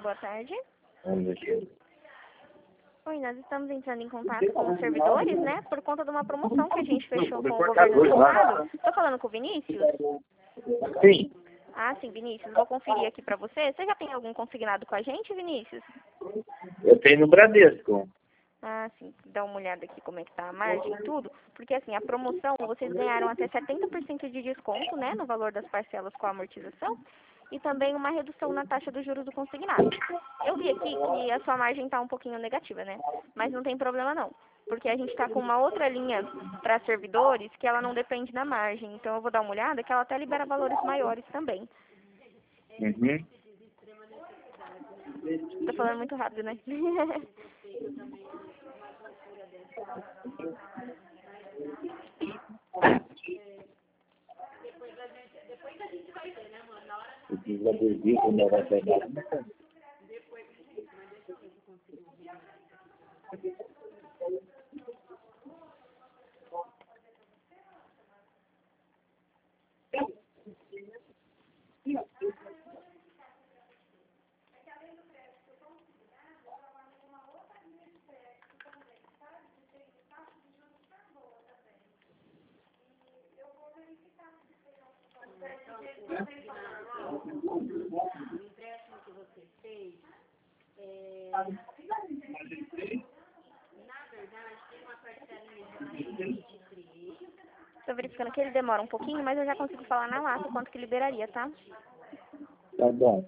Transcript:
boa tarde. Vamos ver. Oi, nós estamos entrando em contato com os servidores, né? Por conta de uma promoção que a gente fechou com o governo do estado. Estou falando com o Vinícius? Sim. Ah, sim, Vinícius. Vou conferir aqui para você. Você já tem algum consignado com a gente, Vinícius? Eu tenho no Bradesco. Ah, sim. Dá uma olhada aqui como é que tá a margem e tudo. Porque, assim, a promoção, vocês ganharam até 70% de desconto, né? No valor das parcelas com a amortização. E também uma redução na taxa dos juros do consignado. Eu vi aqui que a sua margem está um pouquinho negativa, né? Mas não tem problema não. Porque a gente está com uma outra linha para servidores que ela não depende da margem. Então eu vou dar uma olhada que ela até libera valores maiores também. Uhum. Tô falando muito rápido, né? Eu fiz adesivo, não vai pegar. O empréstimo que você fez, na verdade, tem uma parcelinha de 23. Tô verificando que ele demora um pouquinho, mas eu já consigo falar na lata quanto que liberaria, tá? Tá bom.